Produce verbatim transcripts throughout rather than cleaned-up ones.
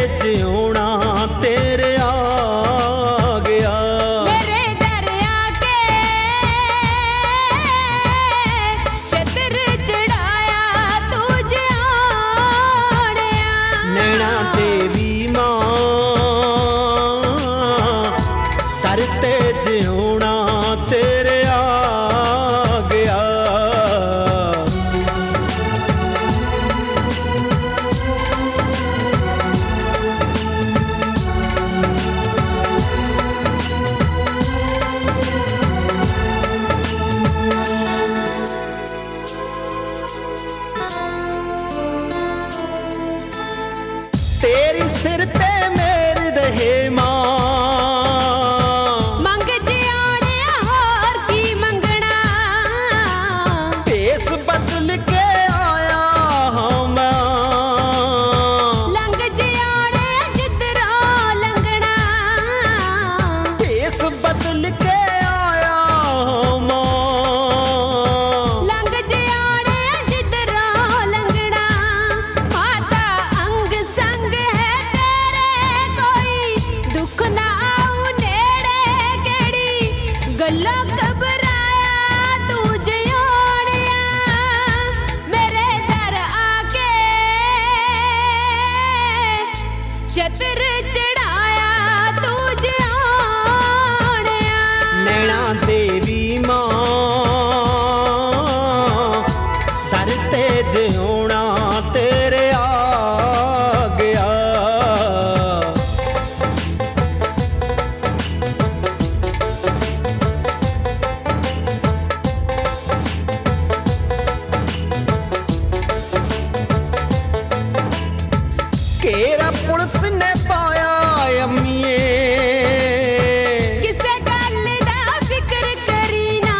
ਜਿਉਣਾ ਤੇਰੇ ਆ ਗਿਆ। ਮੇਰੇ ਦਰ ਆ ਕੇ ਛਤਰ ਚੜਾਇਆ ਤੂੰ ਜਿਉਣਿਆ। ਨੈਣਾ ਦੇਵੀ ਮਾਂ ਦਰ ਤੇ ਜਿਉਣਾ ਤੇਰੇ ਆ ਗਿਆ। ਤੇਰੀ ਸਿਰ ਤੇ ਮੇਰ ਰਹੇ ਮਾਂ ਮੰਗ ਜਿਉਣਿਆ ਹੋਰ ਕੀ ਮੰਗਣਾ। ਭੇਸ ਬਦਲ ਕੇ ਆਇਆ ਹਾਂ ਮੈਂ ਲੰਘ ਜਿਉਣਿਆ ਜਿੱਧਰੋਂ ਲੰਘਣਾ। ਭੇਸ ਬਦਲ ਕੇ ਆਇਆ ਹਾਂ ਮਾਂ ਲੰਘ ਜਿਉਣਿਆ ਜਿੱਧਰੋਂ ਲੰਘਣਾ। ਮਾਤਾ ਅੰਗ ਸੰਗ ਹੈ ਤੇਰੇ ਕੋਈ ਦੁੱਖ ਨਾ ਆਉ ਨੇੜੇ। ਕਿਹੜੀ ਗੱਲੋਂ ਘਬਰਾਇਆ ਤੂੰ ਜਿਉਣਿਆ। ਮੇਰੇ ਦਰ ਆ ਕੇ ਛਤਰ ਚੜਾਇਆ ਤੂੰ ਜਿਉਣਿਆ। ਨੈਣਾ ਦੇਵੀ ਮਾਂ ਦਰ ਤੇ ਜਿਉਣਾ ਤੇਰੇ ਆ ਗਿਆ। ਕੇਰਾ ਪੁਲਿਸ ਨੇ ਪਾਇਆ ਅੰਮੀਏ ਕਿਸੇ ਗੱਲ ਦਾ ਫਿਕਰ ਕਰੀ ਨਾ।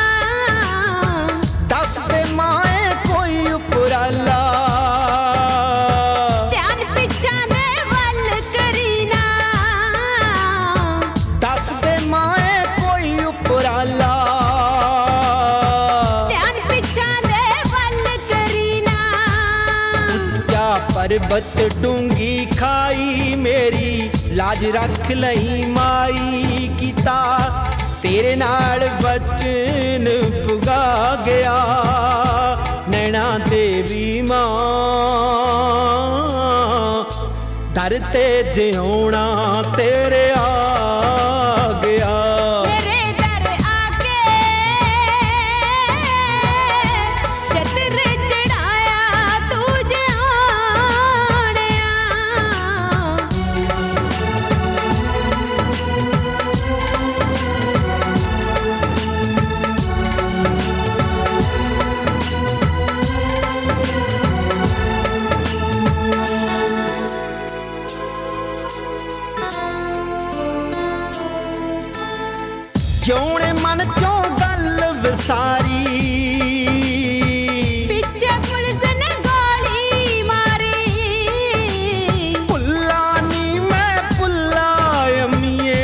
ਦੱਸ ਦੇ ਮਾਏ ਕੋਈ ਉਪਰਾਲਾ ਧਿਆਨ ਪਿੱਛਾਂ ਦੇ ਵੱਲ ਕਰੀ ਨਾ। ਦੱਸ ਦੇ ਮਾਏ ਕੋਈ ਉਪਰਾਲਾ ਧਿਆਨ ਪਿੱਛਾਂ ਦੇ ਵੱਲ ਕਰੀ ਨਾ। ਉੱਚਾ ਪਰਬਤ ਡੂੰਗੀ ਖਾਈ ਮੇਰੀ ਲਾਜ ਰੱਖ ਲਈ ਮਾਈ। ਕੀਤਾ ਤੇਰੇ ਨਾਲ ਬਚਨ ਪੁਗਾ ਗਿਆ। ਨੈਣਾ ਦੇਵੀ ਮਾਂ ਦਰ ਤੇ ਜਿਉਣਾ ਤੇਰੇ ਆ ਗਿਆ। ਮੇਰੇ ਦਰ ਆ ਕੇ ਛਤਰ ਚੜਾਇਆ ਤੂੰ ਜਿਉਣਿਆ। ਜਿਉਣੇ ਮਨ ਚੋਂ ਗੱਲ ਵਿਸਾਰੀ ਪਿੱਛੇ ਪੁਲਿਸ ਨੇ ਗੋਲੀ ਮਾਰੀ। ਭੁੱਲਾ ਨੀ ਮੈਂ ਭੁੱਲਾ ਅੰਮੀਏ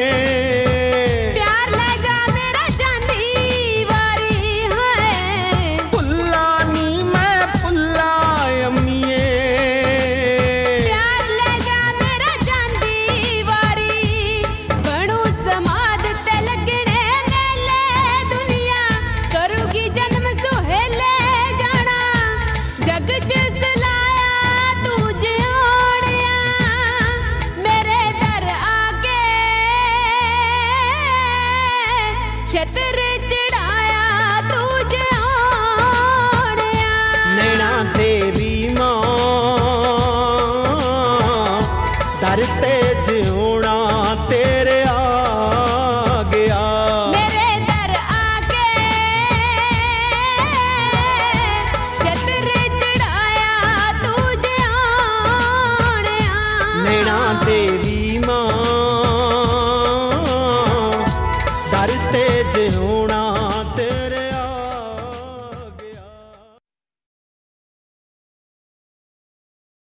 ਪਿਆਰ ਲੈ ਜਾ ਮੇਰਾ ਜਾਂਦੀ ਵਾਰੀ ਹੈ। ਭੁੱਲਾ ਨੀ ਮੈਂ ਭੁੱਲਾ ਅੰਮੀਏ ਪਿਆਰ ਲੈ ਜਾ ਮੇਰਾ ਜਾਂਦੀ ਵਾਰੀ। ਬਣੂ ਸਮਾਦ ਤੇ ਲੱਗਣੇ ਮੇਲੇ ਦੁਨੀਆ ਕਰੂਗੀ ਜਨਮ ਸੁਹੇਲੇ ਜਾਣਾ। ਜਗ ਚ ਸਲਾਇਆ ਤੂੰ ਜਿਉਣਿਆ। ਮੇਰੇ ਦਰ ਆ ਕੇ ਛਤਰ